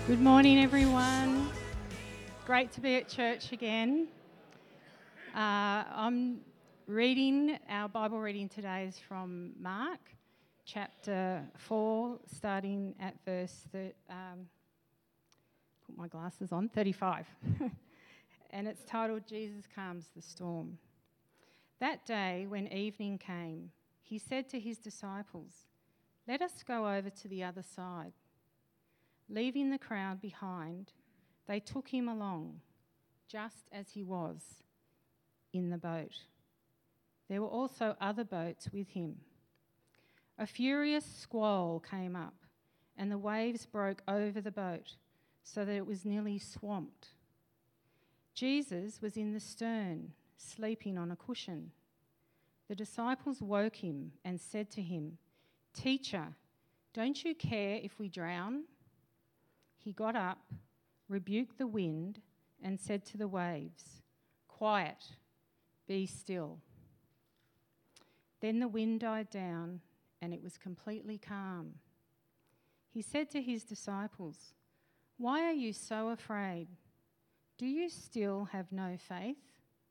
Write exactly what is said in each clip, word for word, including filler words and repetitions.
Good morning, everyone. Great to be at church again. Uh, I'm reading, our Bible reading today is from Mark, chapter four, starting at verse, thir- um, put my glasses on, thirty-five. And it's titled, Jesus Calms the Storm. That day, when evening came, he said to his disciples, "Let us go over to the other side." Leaving the crowd behind, they took him along, just as he was, in the boat. There were also other boats with him. A furious squall came up, and the waves broke over the boat, so that it was nearly swamped. Jesus was in the stern, sleeping on a cushion. The disciples woke him and said to him, "Teacher, don't you care if we drown?" He got up, rebuked the wind, and said to the waves, "Quiet, be still." Then the wind died down, and it was completely calm. He said to his disciples, "Why are you so afraid? Do you still have no faith?"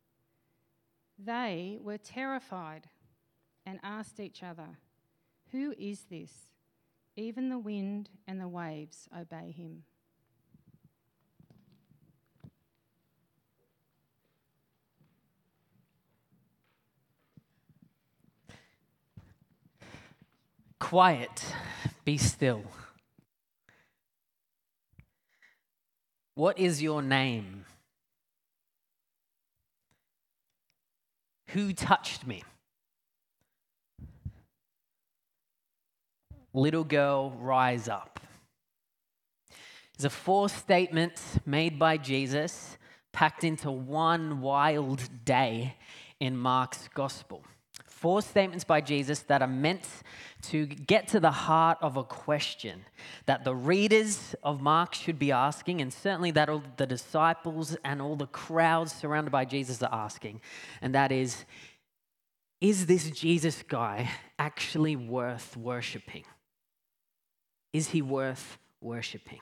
They were terrified and asked each other, "Who is this? Even the wind and the waves obey him." Quiet, be still. What is your name? Who touched me? Little girl, rise up. It's a four statements made by Jesus, packed into one wild day in Mark's gospel. Four statements by Jesus that are meant to get to the heart of a question that the readers of Mark should be asking, and certainly that all the disciples and all the crowds surrounded by Jesus are asking. And that is, is this Jesus guy actually worth worshipping? Is he worth worshipping?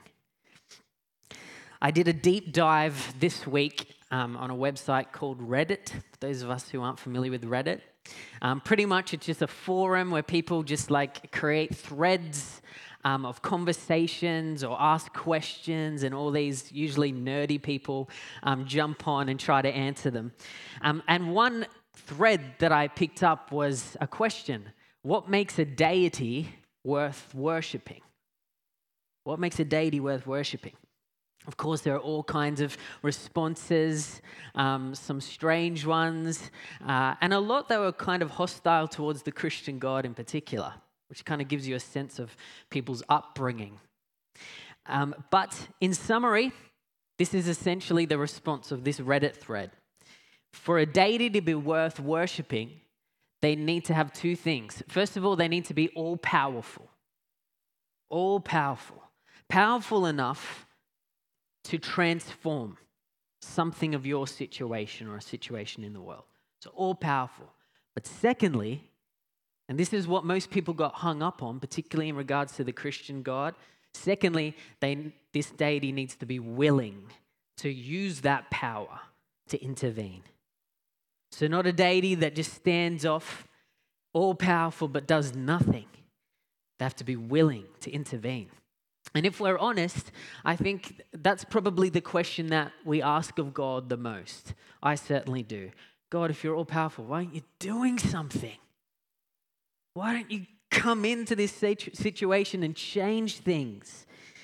I did a deep dive this week um, on a website called Reddit. For those of us who aren't familiar with Reddit, um, pretty much it's just a forum where people just like create threads um, of conversations or ask questions, and all these usually nerdy people um, jump on and try to answer them. Um, and one thread that I picked up was a question: what makes a deity worth worshipping? What makes a deity worth worshipping? Of course, there are all kinds of responses, um, some strange ones, uh, and a lot that were kind of hostile towards the Christian God in particular, which kind of gives you a sense of people's upbringing. Um, but in summary, this is essentially the response of this Reddit thread. For a deity to be worth worshipping, they need to have two things. First of all, they need to be all-powerful. All-powerful. Powerful enough to transform something of your situation or a situation in the world. So all powerful. But secondly, and this is what most people got hung up on, particularly in regards to the Christian God. Secondly, they, this deity needs to be willing to use that power to intervene. So not a deity that just stands off, all powerful, but does nothing. They have to be willing to intervene. And if we're honest, I think that's probably the question that we ask of God the most. I certainly do. God, if you're all powerful, why aren't you doing something? Why don't you come into this situation and change things?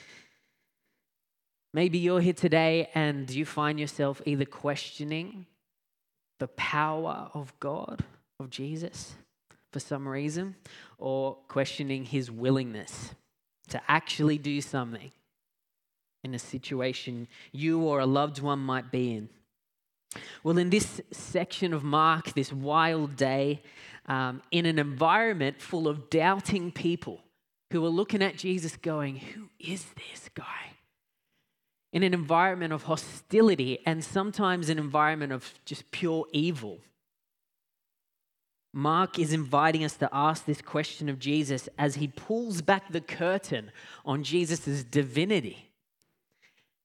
Maybe you're here today and you find yourself either questioning the power of God, of Jesus, for some reason, or questioning his willingness to actually do something in a situation you or a loved one might be in. Well, in this section of Mark, this wild day, um, in an environment full of doubting people who are looking at Jesus going, "Who is this guy?" In an environment of hostility and sometimes an environment of just pure evil, Mark is inviting us to ask this question of Jesus as he pulls back the curtain on Jesus' divinity.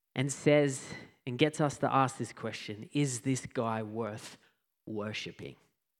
and says, and gets us to ask this question: is this guy worth worshipping?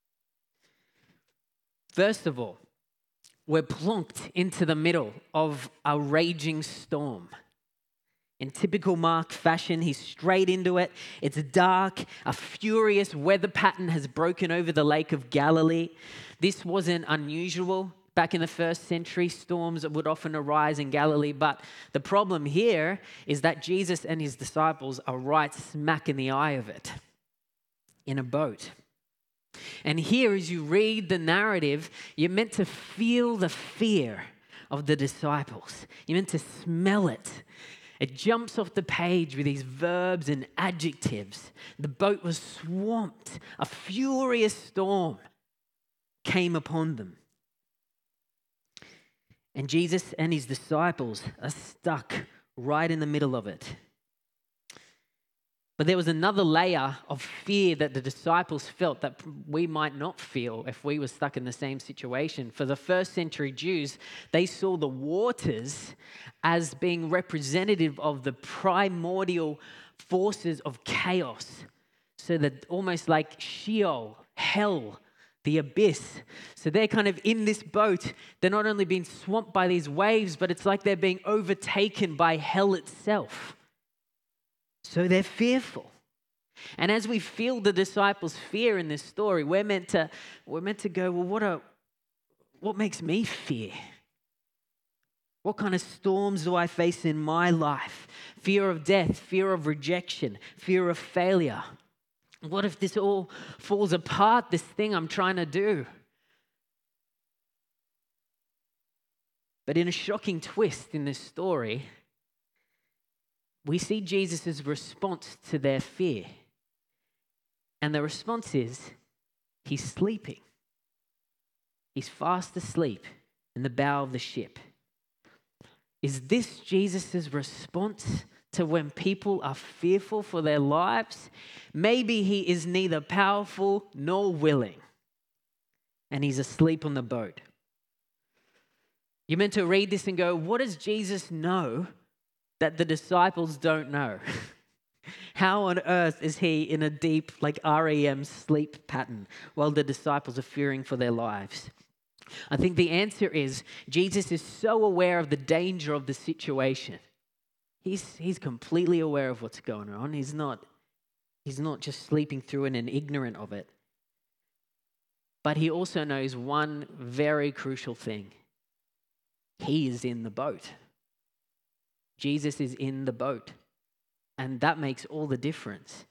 First of all, we're plunked into the middle of a raging storm. In typical Mark fashion, he's straight into it. It's dark. A furious weather pattern has broken over the Lake of Galilee. This wasn't unusual. Back in the first century, storms would often arise in Galilee. But the problem here is that Jesus and his disciples are right smack in the eye of it, in a boat. And here, as you read the narrative, you're meant to feel the fear of the disciples. You're meant to smell it. It jumps off the page with these verbs and adjectives. The boat was swamped. A furious storm came upon them. And Jesus and his disciples are stuck right in the middle of it. But there was another layer of fear that the disciples felt that we might not feel if we were stuck in the same situation. For the first century Jews, they saw the waters as being representative of the primordial forces of chaos. So that almost like Sheol, hell, the abyss. So they're kind of in this boat. They're not only being swamped by these waves, but it's like they're being overtaken by hell itself. So they're fearful. And as we feel the disciples' fear in this story, we're meant to, we're meant to go, well, what are, what makes me fear? What kind of storms do I face in my life? Fear of death, fear of rejection, fear of failure. What if this all falls apart, this thing I'm trying to do? But in a shocking twist in this story, we see Jesus' response to their fear. And the response is, he's sleeping. He's fast asleep in the bow of the ship. Is this Jesus' response to when people are fearful for their lives? Maybe he is neither powerful nor willing, and he's asleep on the boat. You're meant to read this and go, what does Jesus know that the disciples don't know? How on earth is he in a deep, like R E M sleep pattern while the disciples are fearing for their lives? I think the answer is Jesus is so aware of the danger of the situation. He's, he's completely aware of what's going on. He's not, he's not just sleeping through it and ignorant of it. But he also knows one very crucial thing. He is in the boat. Jesus is in the boat. And that makes all the difference.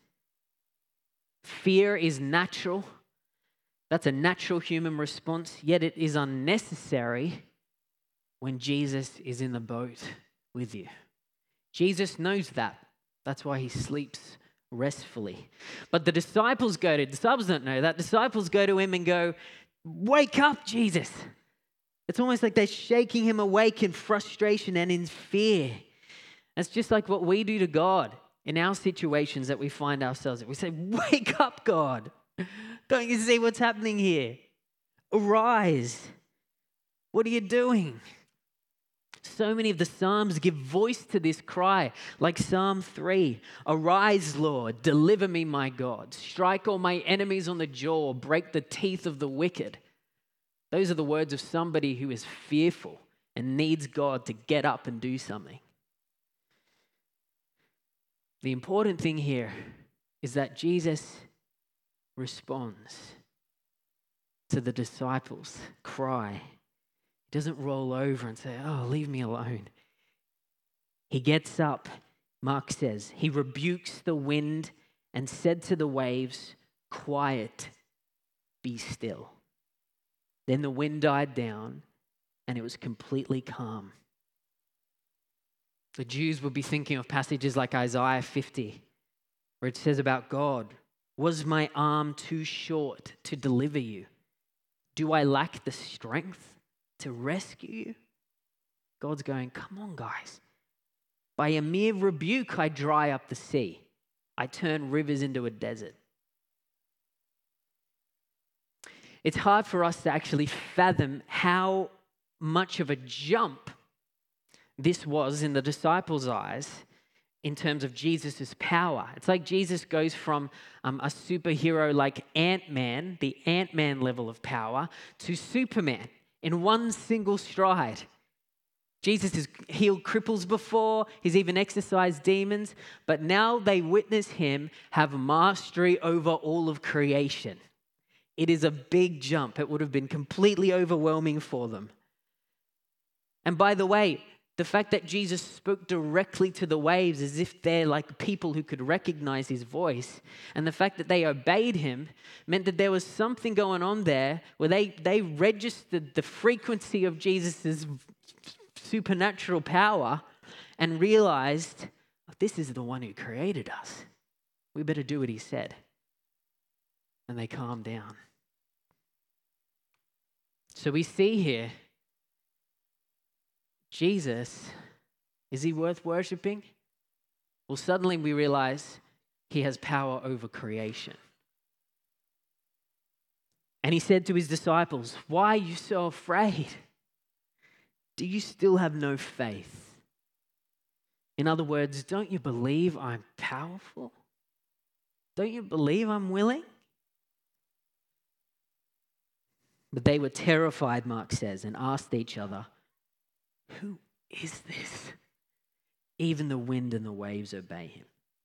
Fear is natural. That's a natural human response, yet it is unnecessary when Jesus is in the boat with you. Jesus knows that. That's why he sleeps restfully. But the disciples go to, disciples don't know that. Disciples go to him and go, wake up, Jesus. It's almost like they're shaking him awake in frustration and in fear. It's just like what we do to God in our situations that we find ourselves in. We say, wake up, God. Don't you see what's happening here? Arise. What are you doing? So many of the Psalms give voice to this cry, like Psalm three. Arise, Lord, deliver me, my God. Strike all my enemies on the jaw, break the teeth of the wicked. Those are the words of somebody who is fearful and needs God to get up and do something. The important thing here is that Jesus responds to the disciples' cry. He doesn't roll over and say, oh, leave me alone. He gets up, Mark says, he rebukes the wind and said to the waves, quiet, be still. Then the wind died down and it was completely calm. The Jews would be thinking of passages like Isaiah fifty, where it says about God, was my arm too short to deliver you? Do I lack the strength to rescue you? God's going, come on, guys. By a mere rebuke, I dry up the sea. I turn rivers into a desert. It's hard for us to actually fathom how much of a jump this was in the disciples' eyes in terms of Jesus' power. It's like Jesus goes from um, a superhero like Ant-Man, the Ant-Man level of power, to Superman in one single stride. Jesus has healed cripples before, he's even exorcised demons, but now they witness him have mastery over all of creation. It is a big jump. It would have been completely overwhelming for them. And by the way, the fact that Jesus spoke directly to the waves as if they're like people who could recognize his voice, and the fact that they obeyed him meant that there was something going on there where they, they registered the frequency of Jesus' supernatural power and realized, oh, this is the one who created us. We better do what he said. And they calmed down. So we see here, Jesus, is he worth worshipping? Well, suddenly we realize he has power over creation. And he said to his disciples, why are you so afraid? Do you still have no faith? In other words, don't you believe I'm powerful? Don't you believe I'm willing? But they were terrified, Mark says, and asked each other, who is this? Even the wind and the waves obey him.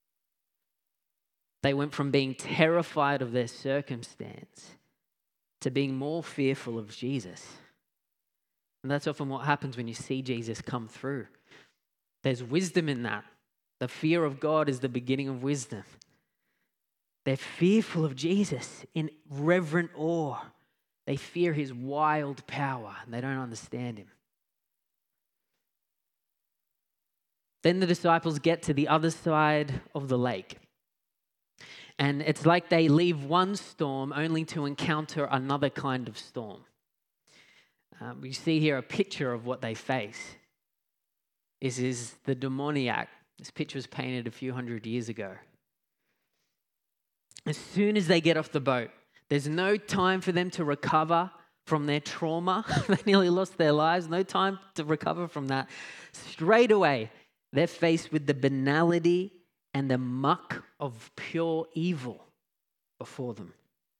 They went from being terrified of their circumstance to being more fearful of Jesus. And that's often what happens when you see Jesus come through. There's wisdom in that. The fear of God is the beginning of wisdom. They're fearful of Jesus in reverent awe. They fear his wild power and they don't understand him. Then the disciples get to the other side of the lake. And it's like they leave one storm only to encounter another kind of storm. Um, we see here a picture of what they face. This is the demoniac. This picture was painted a few hundred years ago. As soon as they get off the boat, there's no time for them to recover from their trauma. They nearly lost their lives. No time to recover from that. Straight away, they're faced with the banality and the muck of pure evil before them.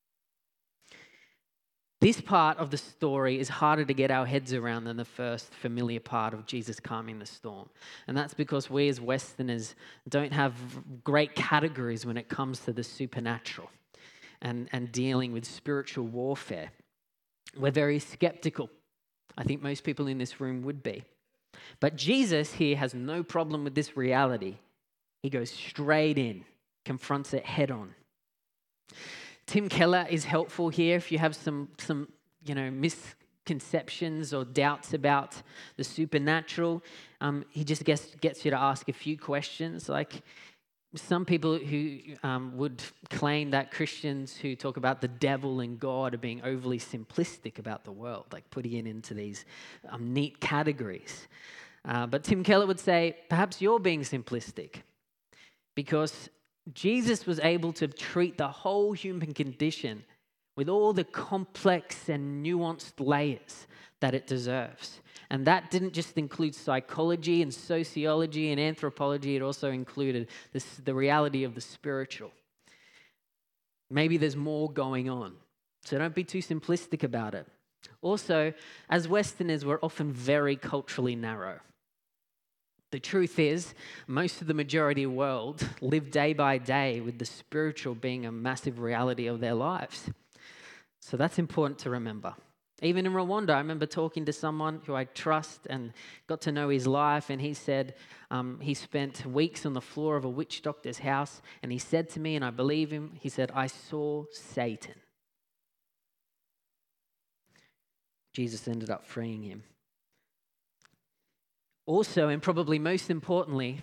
This part of the story is harder to get our heads around than the first familiar part of Jesus calming the storm. And that's because we as Westerners don't have great categories when it comes to the supernatural and, and dealing with spiritual warfare. We're very skeptical. I think most people in this room would be. But Jesus here has no problem with this reality. He goes straight in, confronts it head on. Tim Keller is helpful here if you have some, some you know, misconceptions or doubts about the supernatural. Um, he just gets, gets you to ask a few questions. Like some people who um, would claim that Christians who talk about the devil and God are being overly simplistic about the world, like putting it into these um, neat categories. Uh, but Tim Keller would say, perhaps you're being simplistic because Jesus was able to treat the whole human condition with all the complex and nuanced layers that it deserves. And that didn't just include psychology and sociology and anthropology, it also included this, the reality of the spiritual. Maybe there's more going on, so don't be too simplistic about it. Also, as Westerners, we're often very culturally narrow. The truth is, most of the majority of the world live day by day with the spiritual being a massive reality of their lives. So that's important to remember. Even in Rwanda, I remember talking to someone who I trust and got to know his life, and he said um, he spent weeks on the floor of a witch doctor's house, and he said to me, and I believe him, he said, I saw Satan. Jesus ended up freeing him. Also, and probably most importantly,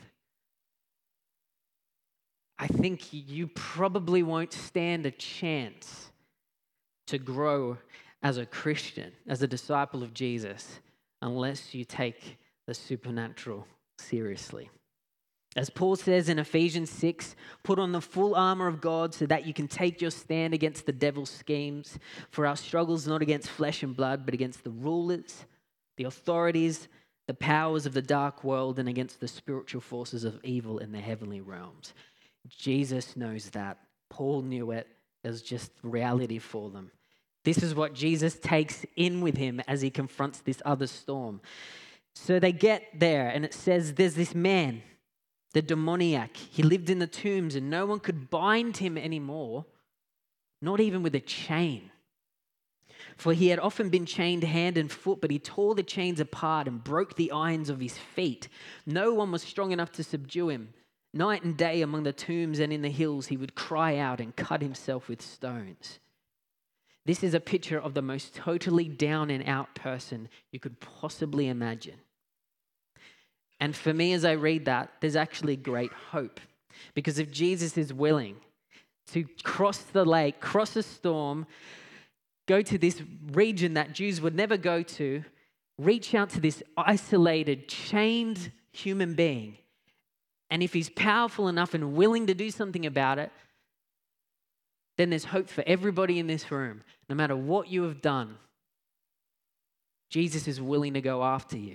I think you probably won't stand a chance to grow as a Christian, as a disciple of Jesus, unless you take the supernatural seriously. As Paul says in Ephesians six, put on the full armor of God so that you can take your stand against the devil's schemes. For our struggle is not against flesh and blood, but against the rulers, the authorities, the powers of the dark world and against the spiritual forces of evil in the heavenly realms. Jesus knows that. Paul knew it. It was just reality for them. This is what Jesus takes in with him as he confronts this other storm. So they get there, and it says there's this man, the demoniac. He lived in the tombs, and no one could bind him anymore, not even with a chain. For he had often been chained hand and foot, but he tore the chains apart and broke the irons of his feet. No one was strong enough to subdue him. Night and day among the tombs and in the hills, he would cry out and cut himself with stones. This is a picture of the most totally down and out person you could possibly imagine. And for me, as I read that, there's actually great hope. Because if Jesus is willing to cross the lake, cross a storm, go to this region that Jews would never go to, reach out to this isolated, chained human being, and if he's powerful enough and willing to do something about it, then there's hope for everybody in this room. No matter what you have done, Jesus is willing to go after you.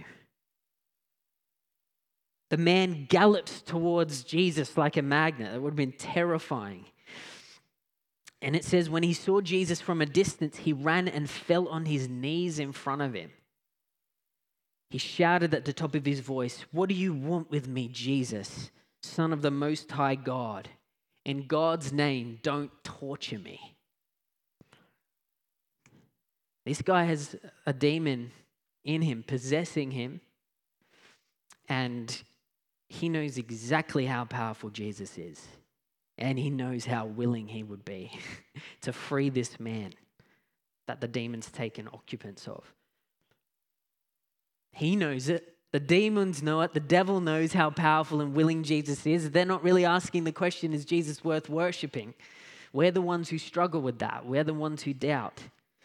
The man gallops towards Jesus like a magnet. It would have been terrifying. And it says, when he saw Jesus from a distance, he ran and fell on his knees in front of him. He shouted at the top of his voice, "What do you want with me, Jesus, Son of the Most High God? In God's name, don't torture me." This guy has a demon in him, possessing him, and he knows exactly how powerful Jesus is, and he knows how willing he would be to free this man that the demon's taken occupants of. He knows it. The demons know it. The devil knows how powerful and willing Jesus is. They're not really asking the question, is Jesus worth worshipping? We're the ones who struggle with that. We're the ones who doubt.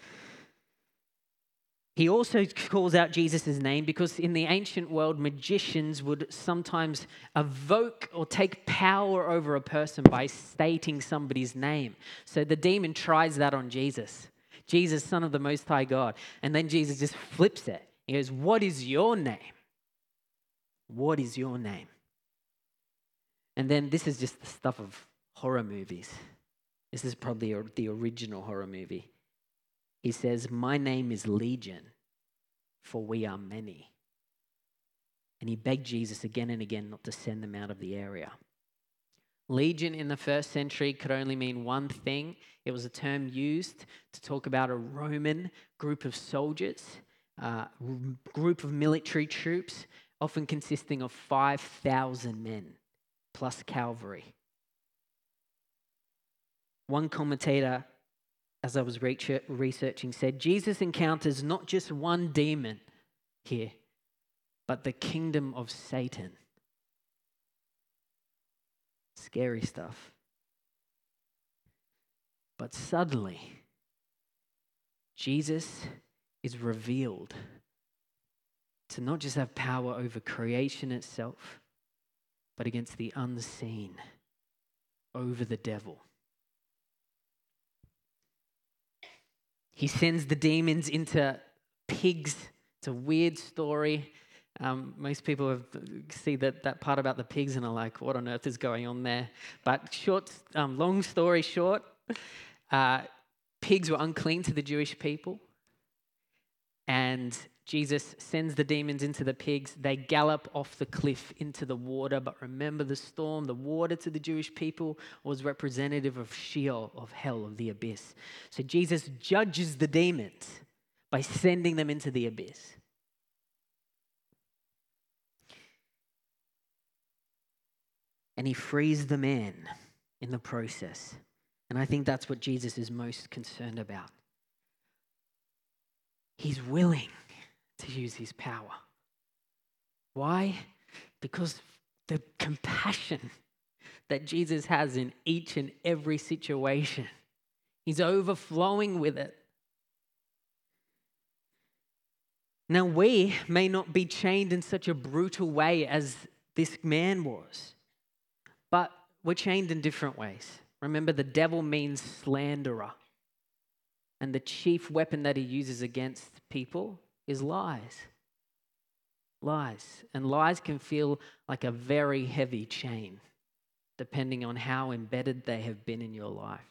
He also calls out Jesus' name because in the ancient world, magicians would sometimes evoke or take power over a person by stating somebody's name. So the demon tries that on Jesus. Jesus, Son of the Most High God. And then Jesus just flips it. He goes, "What is your name? What is your name?" And then this is just the stuff of horror movies. This is probably the original horror movie. He says, "My name is Legion, for we are many." And he begged Jesus again and again not to send them out of the area. Legion in the first century could only mean one thing. It was a term used to talk about a Roman group of soldiers, a group of military troops, often consisting of five thousand men, plus cavalry. One commentator, as I was researching, said, Jesus encounters not just one demon here, but the kingdom of Satan. Scary stuff. But suddenly, Jesus is revealed to not just have power over creation itself, but against the unseen, over the devil. He sends the demons into pigs. It's a weird story. Um, most people have, see that, that part about the pigs and are like, what on earth is going on there? But short, um, long story short, uh, pigs were unclean to the Jewish people. And Jesus sends the demons into the pigs. They gallop off the cliff into the water. But remember the storm, the water to the Jewish people was representative of Sheol, of hell, of the abyss. So Jesus judges the demons by sending them into the abyss. And he frees the man in the process. And I think that's what Jesus is most concerned about. He's willing to use his power. Why? Because the compassion that Jesus has in each and every situation, he's overflowing with it. Now, we may not be chained in such a brutal way as this man was, but we're chained in different ways. Remember, the devil means slanderer. And the chief weapon that he uses against people is lies. lies. And lies can feel like a very heavy chain, depending on how embedded they have been in your life.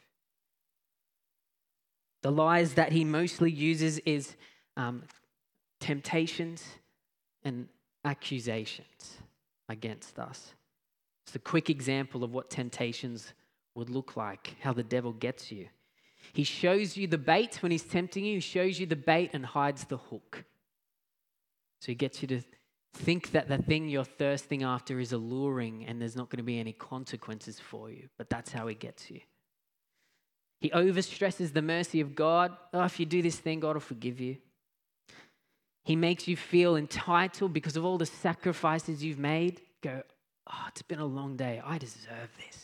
The lies that he mostly uses is um, temptations and accusations against us. It's a quick example of what temptations would look like, how the devil gets you. He shows you the bait when he's tempting you. He shows you the bait and hides the hook. So he gets you to think that the thing you're thirsting after is alluring and there's not going to be any consequences for you. But that's how he gets you. He overstresses the mercy of God. Oh, if you do this thing, God will forgive you. He makes you feel entitled because of all the sacrifices you've made. Go, oh, it's been a long day. I deserve this.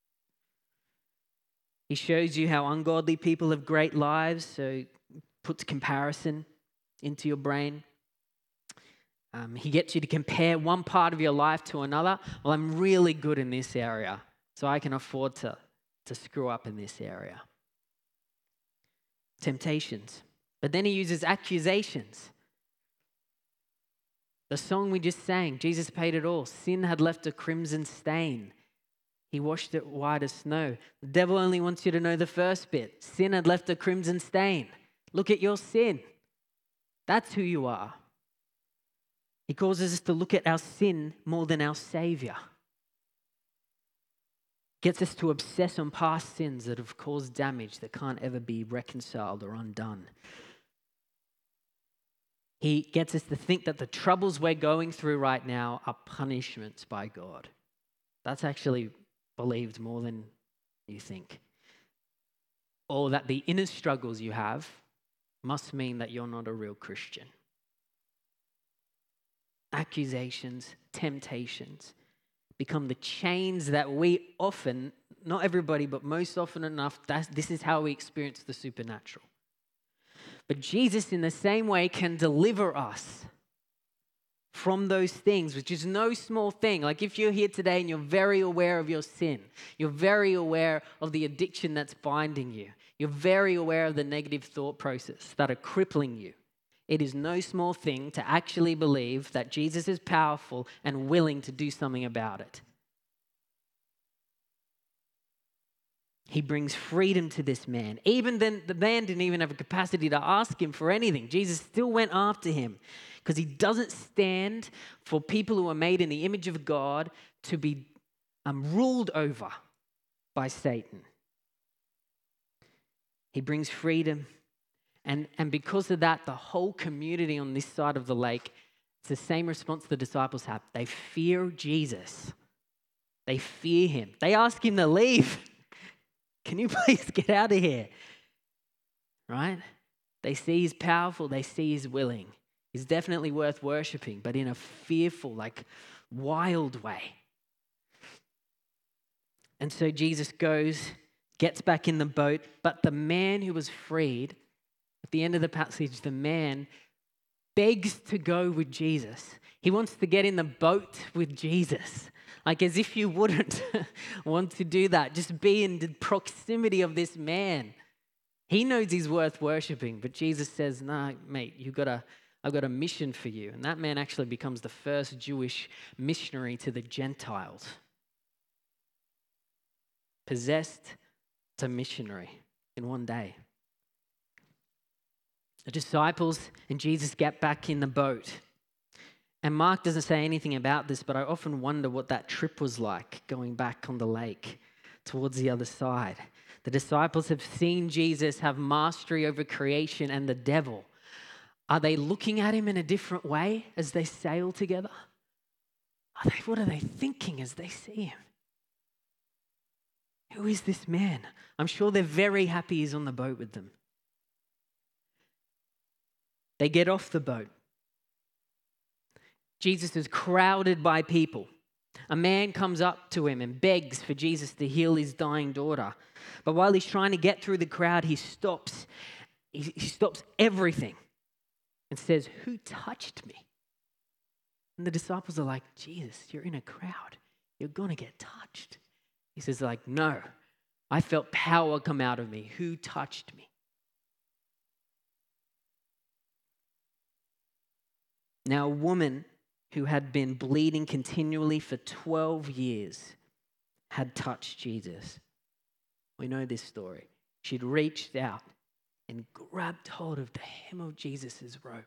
He shows you how ungodly people have great lives, so puts comparison into your brain. Um, he gets you to compare one part of your life to another. Well, I'm really good in this area, so I can afford to, to screw up in this area. Temptations. But then he uses accusations. The song we just sang, Jesus paid it all. Sin had left a crimson stain. He washed it white as snow. The devil only wants you to know the first bit. Sin had left a crimson stain. Look at your sin. That's who you are. He causes us to look at our sin more than our Savior. Gets us to obsess on past sins that have caused damage that can't ever be reconciled or undone. He gets us to think that the troubles we're going through right now are punishments by God. That's actually believed more than you think. Or that the inner struggles you have must mean that you're not a real Christian. Accusations, temptations become the chains that we often, not everybody, but most often enough, that's, this is how we experience the supernatural. But Jesus, in the same way, can deliver us from those things, which is no small thing. Like if you're here today and you're very aware of your sin, you're very aware of the addiction that's binding you, you're very aware of the negative thought process that are crippling you. It is no small thing to actually believe that Jesus is powerful and willing to do something about it. He brings freedom to this man. Even then, the man didn't even have a capacity to ask him for anything. Jesus still went after him because he doesn't stand for people who are made in the image of God to be um, ruled over by Satan. He brings freedom. And, and because of that, the whole community on this side of the lake, it's the same response the disciples have. They fear Jesus. They fear him. They ask him to leave. Can you please get out of here? Right? They see he's powerful. They see he's willing. He's definitely worth worshiping, but in a fearful, like wild way. And so Jesus goes, gets back in the boat, but the man who was freed, at the end of the passage, the man begs to go with Jesus. He wants to get in the boat with Jesus. Like as if you wouldn't want to do that. Just be in the proximity of this man. He knows he's worth worshiping, but Jesus says, "No, nah, mate, you got a, I've got a mission for you." And that man actually becomes the first Jewish missionary to the Gentiles. Possessed to missionary in one day. The disciples and Jesus get back in the boat. And Mark doesn't say anything about this, but I often wonder what that trip was like going back on the lake towards the other side. The disciples have seen Jesus have mastery over creation and the devil. Are they looking at him in a different way as they sail together? Are they, what are they thinking as they see him? Who is this man? I'm sure they're very happy he's on the boat with them. They get off the boat. Jesus is crowded by people. A man comes up to him and begs for Jesus to heal his dying daughter. But while he's trying to get through the crowd, he stops. He, he stops everything and says, "Who touched me?" And the disciples are like, "Jesus, you're in a crowd. You're going to get touched." He says like, "No, I felt power come out of me. Who touched me?" Now, a woman who had been bleeding continually for twelve years, had touched Jesus. We know this story. She'd reached out and grabbed hold of the hem of Jesus' robe.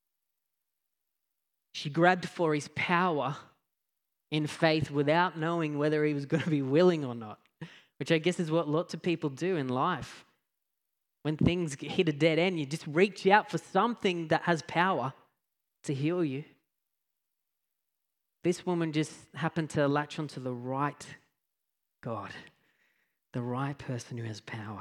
She grabbed for his power in faith without knowing whether he was going to be willing or not, which I guess is what lots of people do in life. When things hit a dead end, you just reach out for something that has power to heal you. This woman just happened to latch onto the right God, the right person who has power.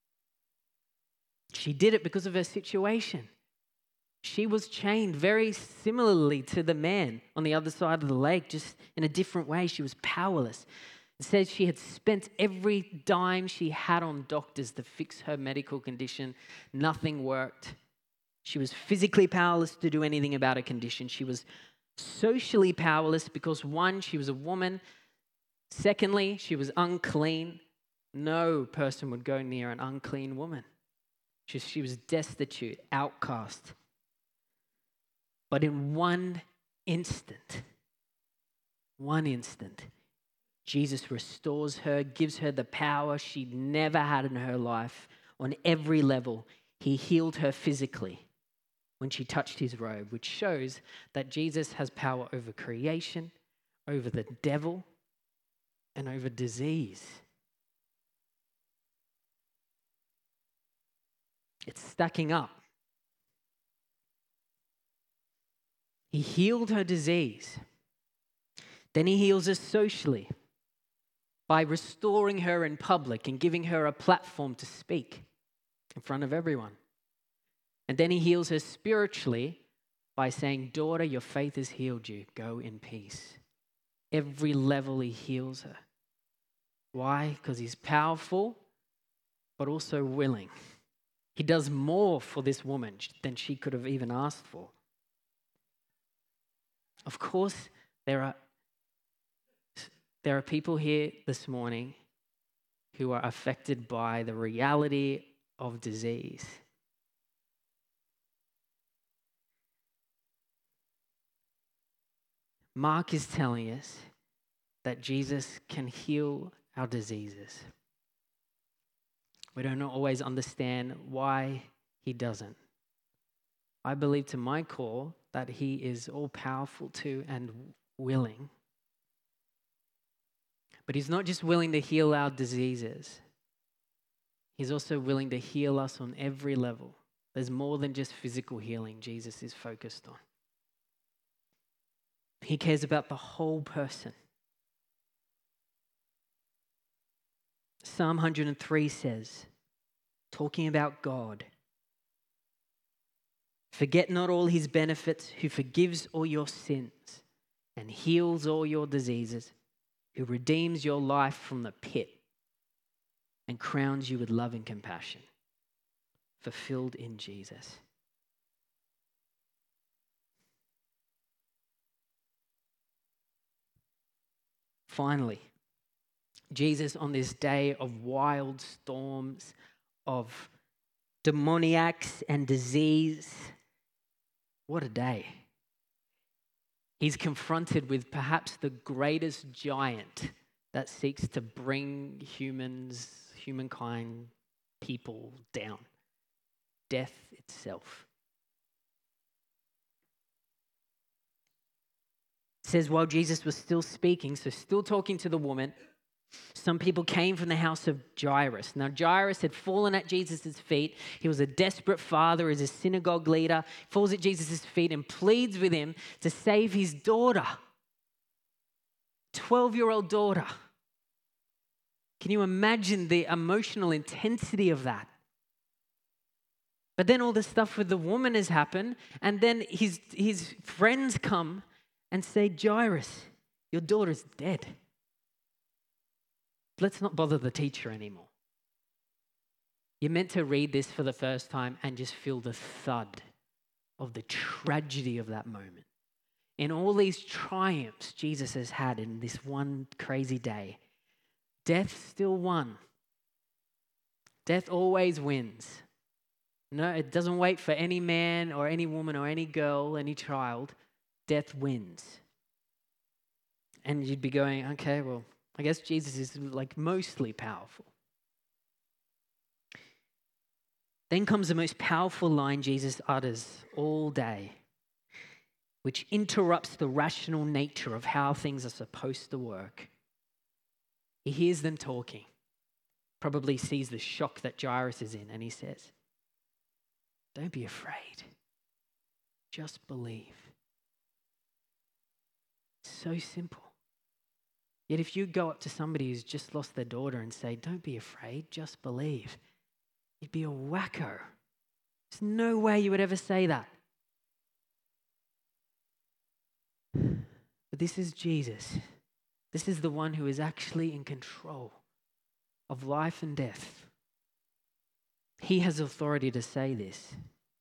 She did it because of her situation. She was chained very similarly to the man on the other side of the lake, just in a different way. She was powerless. It says she had spent every dime she had on doctors to fix her medical condition. Nothing worked. She was physically powerless to do anything about her condition. She was socially powerless because, one, she was a woman. Secondly, she was unclean. No person would go near an unclean woman. She, she was destitute, outcast. But in one instant, one instant, Jesus restores her, gives her the power she'd never had in her life on every level. He healed her physically when she touched his robe, which shows that Jesus has power over creation, over the devil, and over disease. It's stacking up. He healed her disease. Then he heals her socially by restoring her in public and giving her a platform to speak in front of everyone. And then he heals her spiritually by saying, "Daughter, your faith has healed you. Go in peace." Every level he heals her. Why? Because he's powerful, but also willing. He does more for this woman than she could have even asked for. Of course, there are, there are people here this morning who are affected by the reality of disease. Mark is telling us that Jesus can heal our diseases. We don't always understand why he doesn't. I believe to my core that he is all-powerful too and willing. But he's not just willing to heal our diseases. He's also willing to heal us on every level. There's more than just physical healing Jesus is focused on. He cares about the whole person. Psalm one hundred three says, talking about God, "Forget not all his benefits, who forgives all your sins and heals all your diseases, who redeems your life from the pit and crowns you with love and compassion, fulfilled in Jesus." Finally, Jesus, on this day of wild storms, of demoniacs and disease, what a day. He's confronted with perhaps the greatest giant that seeks to bring humans, humankind, people down. Death itself. It says while Jesus was still speaking, so still talking to the woman, some people came from the house of Jairus. Now, Jairus had fallen at Jesus' feet. He was a desperate father, as a synagogue leader. He falls at Jesus' feet and pleads with him to save his daughter, twelve-year-old daughter. Can you imagine the emotional intensity of that? But then all the stuff with the woman has happened, and then his, his friends come and say, "Jairus, your daughter's dead. Let's not bother the teacher anymore." You're meant to read this for the first time and just feel the thud of the tragedy of that moment. In all these triumphs Jesus has had in this one crazy day, death still won. Death always wins. No, it doesn't wait for any man or any woman or any girl, any child death wins. And you'd be going, okay, well, I guess Jesus is like mostly powerful. Then comes the most powerful line Jesus utters all day, which interrupts the rational nature of how things are supposed to work. He hears them talking, probably sees the shock that Jairus is in, and he says, don't be afraid, just believe. It's so simple. Yet if you go up to somebody who's just lost their daughter and say, don't be afraid, just believe, you'd be a wacko. There's no way you would ever say that. But this is Jesus. This is the one who is actually in control of life and death. He has authority to say this.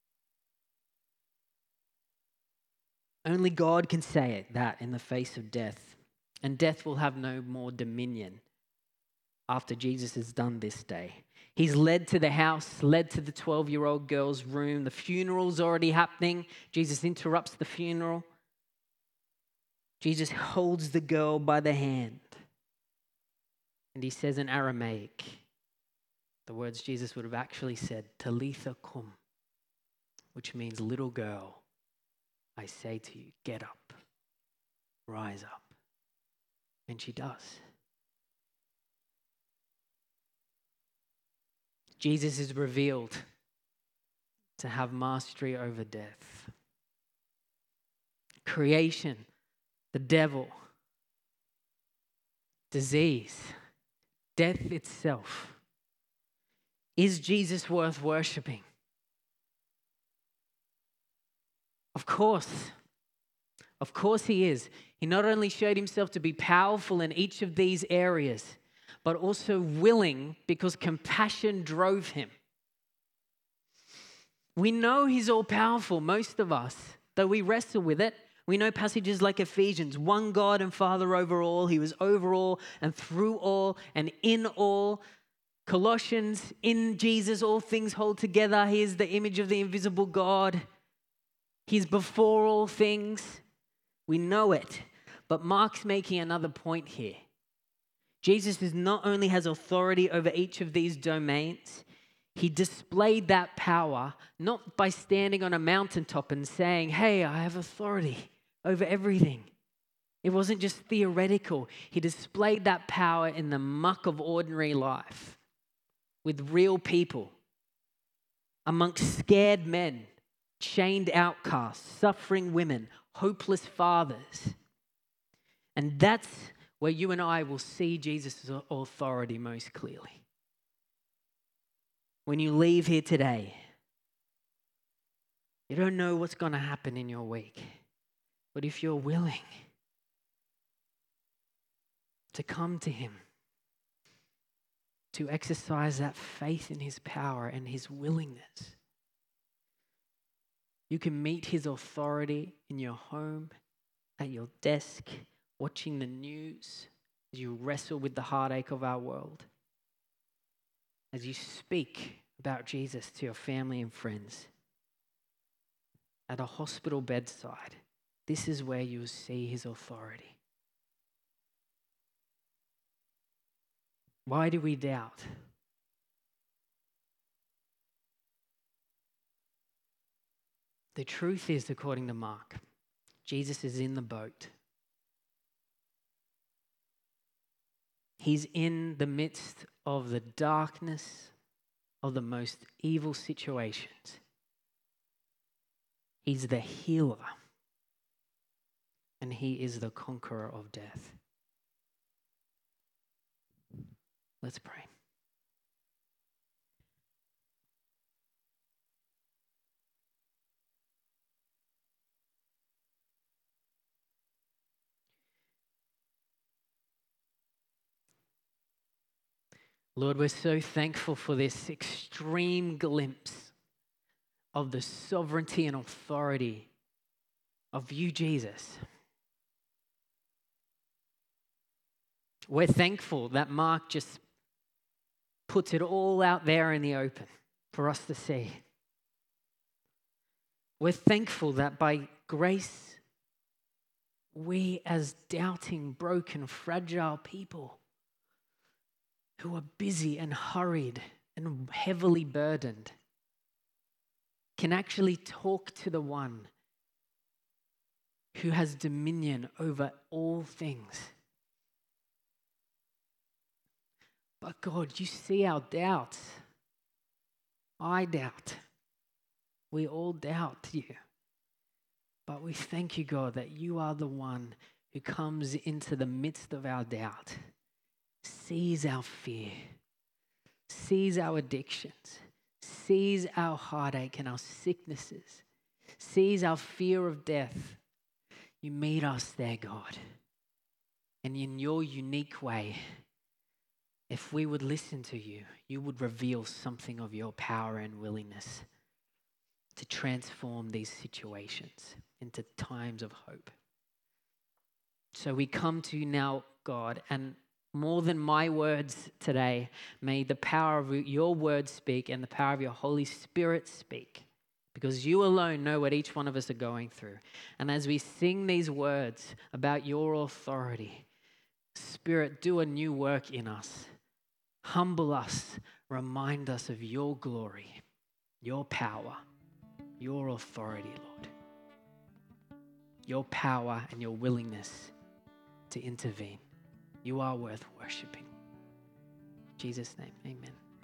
Only God can say it, that in the face of death. And death will have no more dominion after Jesus has done this day. He's led to the house, led to the twelve-year-old girl's room. The funeral's already happening. Jesus interrupts the funeral. Jesus holds the girl by the hand. And he says in Aramaic, the words Jesus would have actually said, Talitha cum, which means little girl, I say to you, get up, rise up. And she does. Jesus is revealed to have mastery over death. Creation, the devil, disease, death itself. Is Jesus worth worshipping? Of course. Of course he is. He not only showed himself to be powerful in each of these areas, but also willing because compassion drove him. We know he's all powerful, most of us, though we wrestle with it. We know passages like Ephesians, one God and Father over all. He was over all and through all and in all. Colossians, in Jesus, all things hold together. He is the image of the invisible God. He's before all things. We know it. But Mark's making another point here. Jesus is not only has authority over each of these domains, he displayed that power not by standing on a mountaintop and saying, hey, I have authority over everything. It wasn't just theoretical. He displayed that power in the muck of ordinary life with real people, amongst scared men, chained outcasts, suffering women, hopeless fathers. And that's where you and I will see Jesus' authority most clearly. When you leave here today, you don't know what's going to happen in your week. But if you're willing to come to him, to exercise that faith in his power and his willingness, you can meet his authority in your home, at your desk, watching the news, as you wrestle with the heartache of our world, as you speak about Jesus to your family and friends, at a hospital bedside. This is where you will see his authority. Why do we doubt? The truth is, according to Mark, Jesus is in the boat. He's in the midst of the darkness of the most evil situations. He's the healer, and he is the conqueror of death. Let's pray. Lord, we're so thankful for this extreme glimpse of the sovereignty and authority of you, Jesus. We're thankful that Mark just puts it all out there in the open for us to see. We're thankful that by grace We as doubting, broken, fragile people who are busy and hurried and heavily burdened can actually talk to the one who has dominion over all things. But God, you see our doubts. I doubt. We all doubt you. But we thank you, God, that you are the one who comes into the midst of our doubt, sees our fear, sees our addictions, sees our heartache and our sicknesses, sees our fear of death. You meet us there, God. And in your unique way, if we would listen to you, you would reveal something of your power and willingness to transform these situations into times of hope. So we come to you now, God, and more than my words today, may the power of your words speak and the power of your Holy Spirit speak, because you alone know what each one of us are going through. And as we sing these words about your authority, Spirit, do a new work in us. Humble us, remind us of your glory, your power, your authority, Lord. Your power and your willingness to intervene. You are worth worshiping. In Jesus' name, amen.